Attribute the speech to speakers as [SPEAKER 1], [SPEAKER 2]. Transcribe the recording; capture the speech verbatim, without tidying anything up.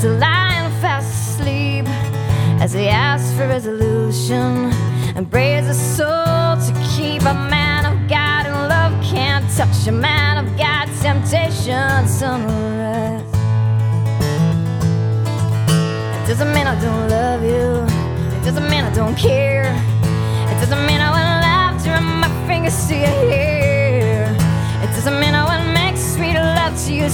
[SPEAKER 1] still lying fast asleep as he asks for resolution and prays his soul to keep. A man of God and love can't touch a man of God. Temptation, sunrise. It doesn't mean I don't love you. It doesn't mean I don't care.